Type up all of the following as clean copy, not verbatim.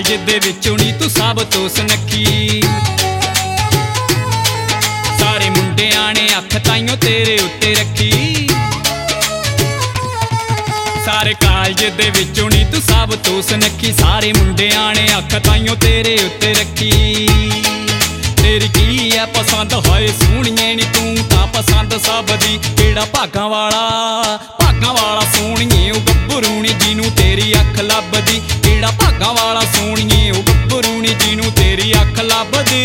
कालज दे विचों नी तू सब तो सुनखी। सारे मुंडियां ने अख ताइयों तेरे उत्ते रखी। सारे कालज दे विचों नी तू सब तो सुनखी। सारे मुंडियां ने अख ताइयों तेरे उत्ते रखी। तेरी की है पसंद होए सोहणिए नी तू तां पसंद सब दी। केड़ा भागां वाला सोहणिए ओ गब्बरू नी जिनू तेरी अख लभदी। केड़ा भागां वाला सोहणिए ओ गब्बरू नी जिनू तेरी अख लभदी।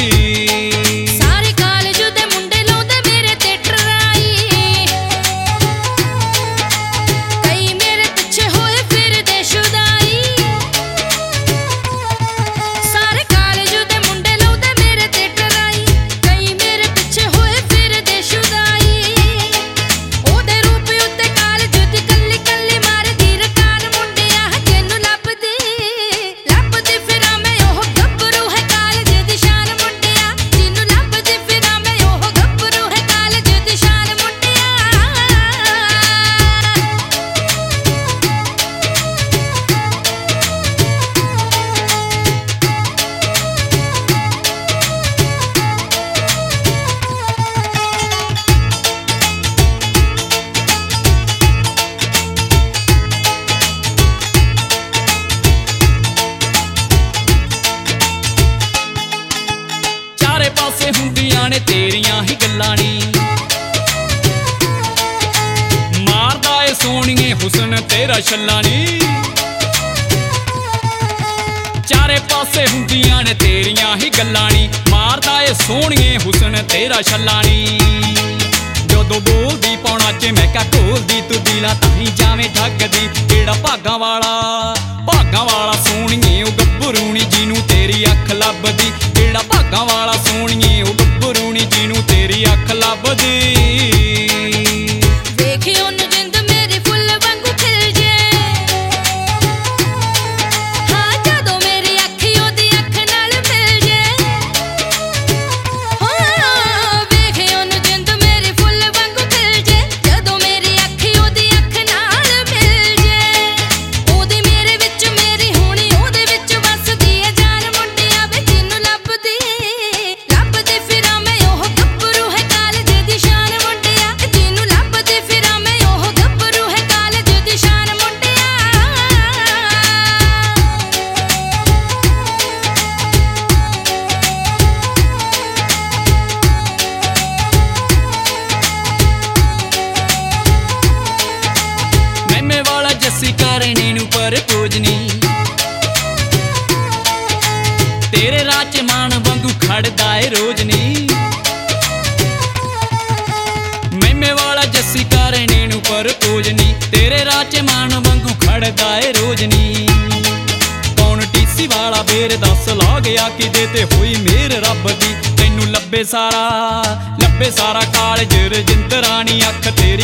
पासे हुंदियां ने तेरियां ही गल्लां नी। मारदा ए सोहणिए हुस्न तेरा छल्ला नी। चारे पासे हुंदियां ने तेरियां ही गल्लां नी। मारदा ए सोहणिए हुस्न तेरा छल्ला नी। जदों बोलदी पौना च मैं क्या घोलदी तू दिला ताहीं जावें ठगदी। केड़ा भागां वाला सोहणिए ओ गब्बरू नी जिनू तेरी अख लभदी। केड़ा भागां वाला सोहणिए ओ गब्बरू नी जिनू तेरी अख लभदी। करने नू पर पूजनी तेरे राह च मान वांगू खड़दा ए रोजनी। मेमे वाला जस्सी करने नू पर पूजनी तेरे राह च मान वांगू खड़दा ए रोजनी। कौन टीसी वाला बेर दस ला गया किदे ते होई मेर रब दी। तैनू लब्बे सारा कालज रजिंदरानी अख तेरी